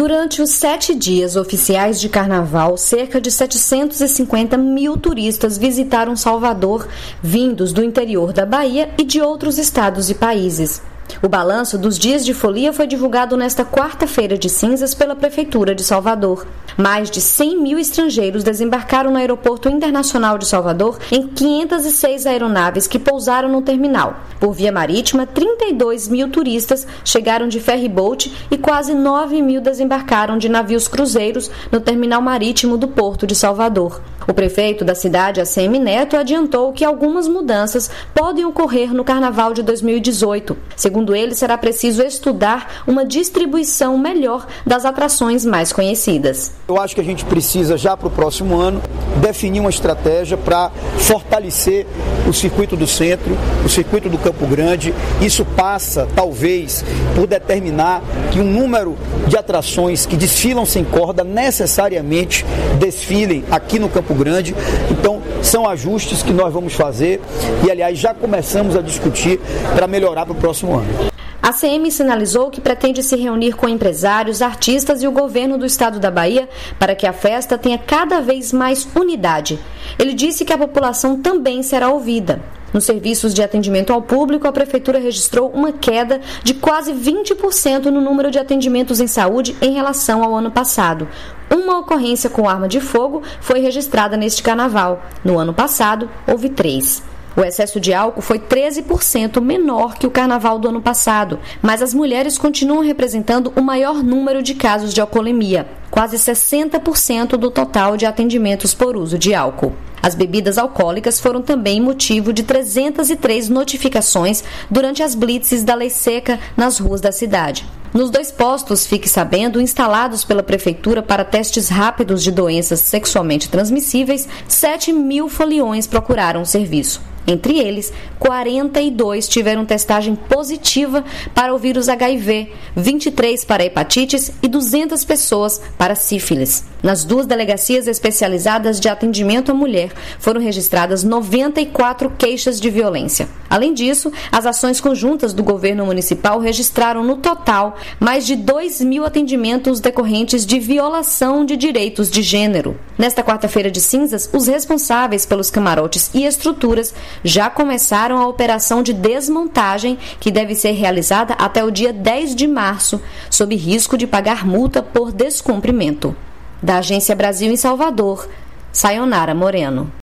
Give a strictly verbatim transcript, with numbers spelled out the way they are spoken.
Durante os sete dias oficiais de carnaval, cerca de setecentos e cinquenta mil turistas visitaram Salvador, vindos do interior da Bahia e de outros estados e países. O balanço dos dias de folia foi divulgado nesta quarta-feira de cinzas pela Prefeitura de Salvador. Mais de cem mil estrangeiros desembarcaram no Aeroporto Internacional de Salvador em quinhentas e seis aeronaves que pousaram no terminal. Por via marítima, trinta e dois mil turistas chegaram de ferry-boat e quase nove mil desembarcaram de navios cruzeiros no terminal marítimo do Porto de Salvador. O prefeito da cidade, A C M Neto, adiantou que algumas mudanças podem ocorrer no Carnaval de dois mil e dezoito. Segundo ele, será preciso estudar uma distribuição melhor das atrações mais conhecidas. Eu acho que a gente precisa, já para o próximo ano, definir uma estratégia para fortalecer o circuito do centro, o circuito do Campo Grande. Isso passa, talvez, por determinar que um número de atrações que desfilam sem corda necessariamente desfilem aqui no Campo Grande. Então, são ajustes que nós vamos fazer e, aliás, já começamos a discutir para melhorar para o próximo ano. A C M sinalizou que pretende se reunir com empresários, artistas e o governo do estado da Bahia para que a festa tenha cada vez mais unidade. Ele disse que a população também será ouvida. Nos serviços de atendimento ao público, a Prefeitura registrou uma queda de quase vinte por cento no número de atendimentos em saúde em relação ao ano passado. Uma ocorrência com arma de fogo foi registrada neste carnaval. No ano passado, houve três. O excesso de álcool foi treze por cento menor que o carnaval do ano passado, mas as mulheres continuam representando o maior número de casos de alcoolemia, quase sessenta por cento do total de atendimentos por uso de álcool. As bebidas alcoólicas foram também motivo de trezentas e três notificações durante as blitzes da Lei Seca nas ruas da cidade. Nos dois postos, fique sabendo, instalados pela Prefeitura para testes rápidos de doenças sexualmente transmissíveis, sete mil foliões procuraram o serviço. Entre eles, quarenta e dois tiveram testagem positiva para o vírus H I V, vinte e três para hepatites e duzentas pessoas para sífilis. Nas duas delegacias especializadas de atendimento à mulher, foram registradas noventa e quatro queixas de violência. Além disso, as ações conjuntas do governo municipal registraram no total mais de dois mil atendimentos decorrentes de violação de direitos de gênero. Nesta quarta-feira de cinzas, os responsáveis pelos camarotes e estruturas já começaram a operação de desmontagem, que deve ser realizada até o dia dez de março, sob risco de pagar multa por descumprimento. Da Agência Brasil em Salvador, Sayonara Moreno.